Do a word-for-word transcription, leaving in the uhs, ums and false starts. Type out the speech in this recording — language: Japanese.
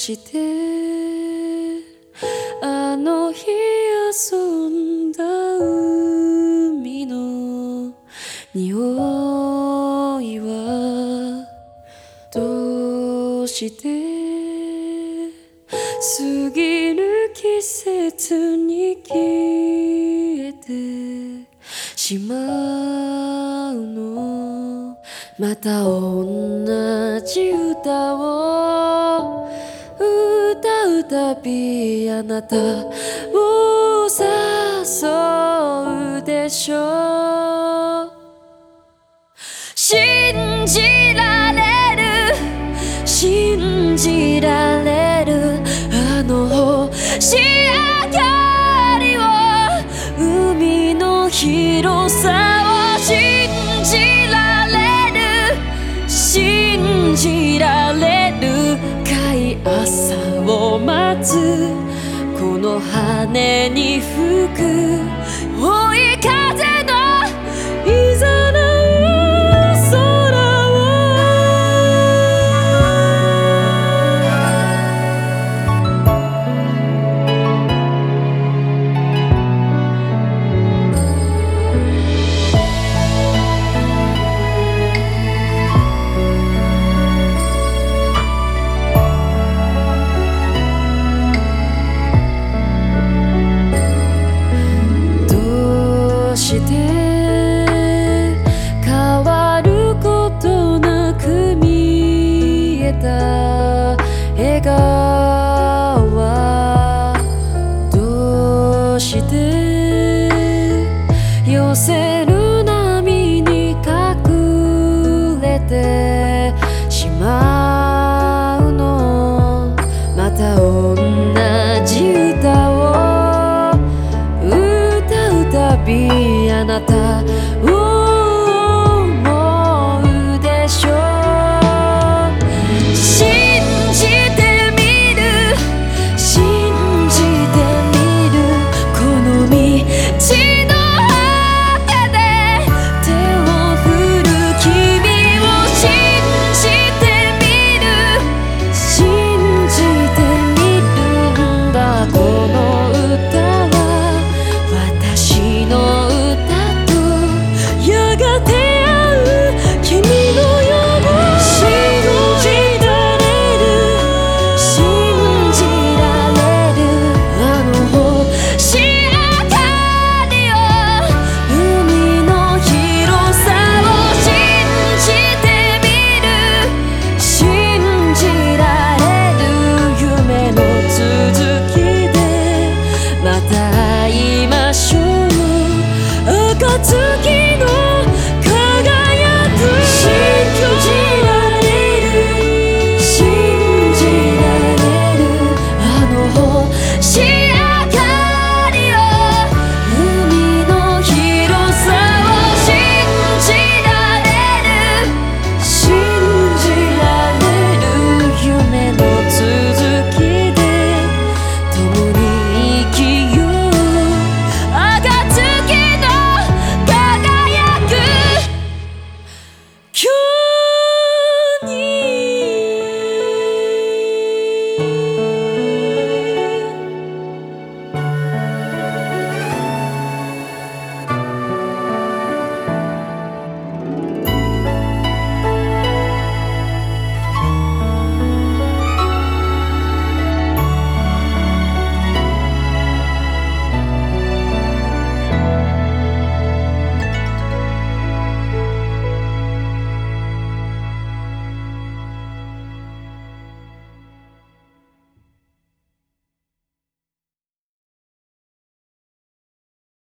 してあの日遊んだ海の匂いはどうして過ぎる季節に消えてしまうの。また同じ歌を歌うたびあなたを誘うでしょう。信じられる信じられるあの星明かりを海の広さを信じられる信じられるかい朝を待つこの羽に吹く追い風のいざ